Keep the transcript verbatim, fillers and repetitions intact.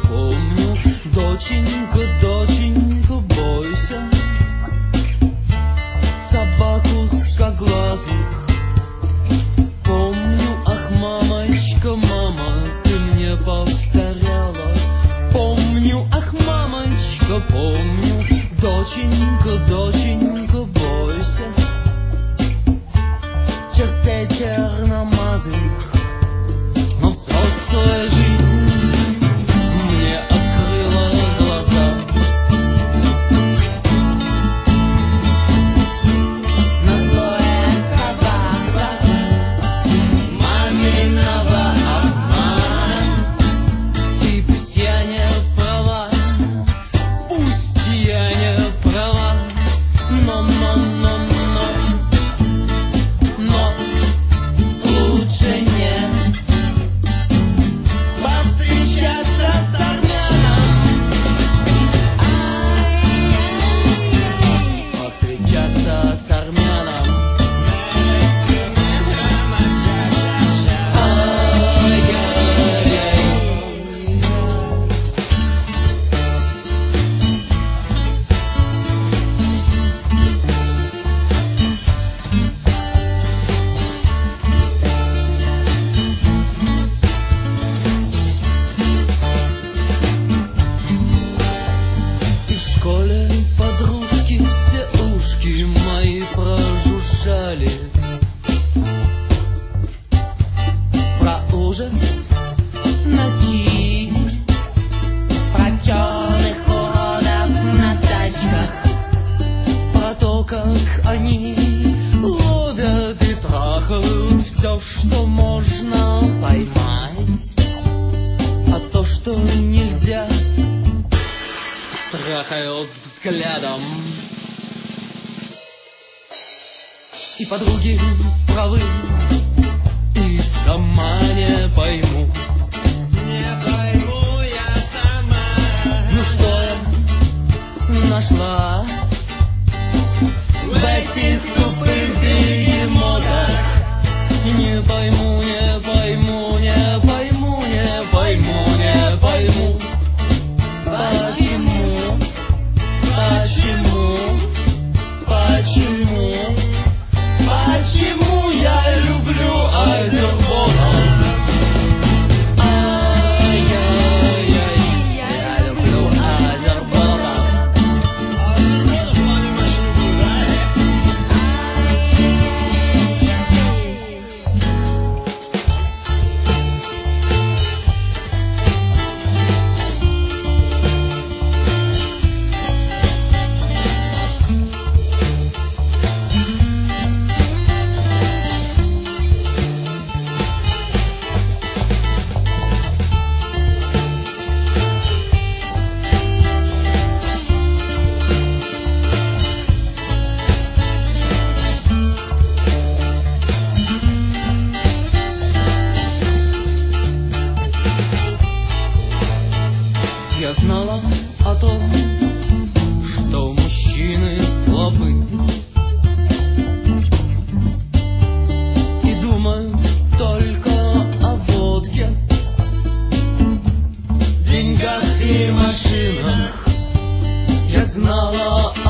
помню, доченька, доченька, бойся собак узкоглазых. Помню, ах, мамочка, мама, ты мне повторяла. Помню, ах, мамочка, помню, доченька, доченька, бойся чертей черномазых. Но взрослая жизнь мне открыла глаза на злое коварство маминого обмана. И пусть я не права, пусть я не права, но, но, но, но, но лучше не повстречаться с армяном. Повстречаться с армяном. И в школе подружки все ушки мои прожужжали про ужас ночи, про черных уродов на тачках, про то, как они ловят и трахают все, что можно поймать, а то, что нельзя, трахают взглядом. И подруги правы, и сама не пойму. Не пойму я сама. Ну что я нашла в этих тупых бегемотах? Не пойму, не пойму, не пойму, не пойму, не пойму. Почему, почему, почему, почему я люблю азерболов? Ай-яй-яй, я люблю азерболов. Азерболов маме машину брали. Я знала о том, что мужчины слабы и думают только о водке, деньгах и машинах. Я знала о